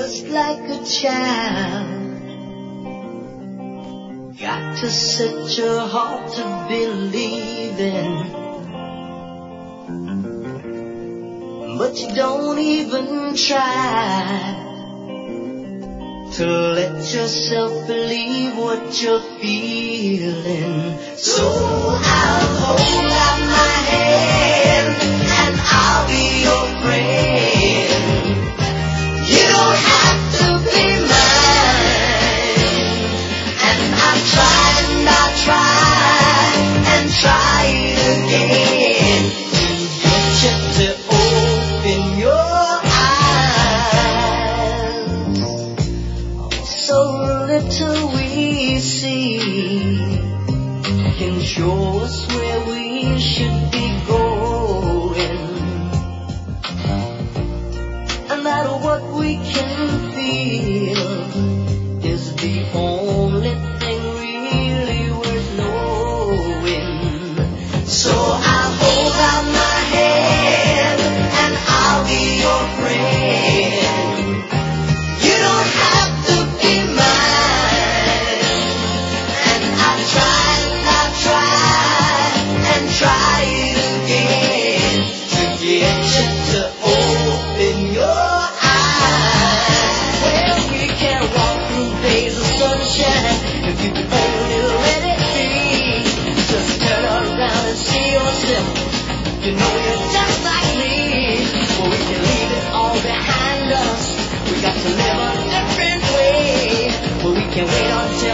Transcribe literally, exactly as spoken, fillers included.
just like a child. Got to set your heart to believing, but you don't even try to let yourself believe what you're feeling. So I'll hold out my hand and I'll be your friend. You don't have to be mine. And I'll try and I'll try and try it again to get you to open your eyes. So little we see can show us where we should be going, and that what we can feel is the only thing really worth knowing. So I'll hold out my hand and I'll be your friend. You don't have to be mine. And I'll try and I'll try and try it again to get you to open your eyes. Well, we can walk through days of sunshine if you can only let it be. Just turn around and see yourself. You know you're just like me. Well, we can leave it all behind us. We got to live a different way. Well, we can wait until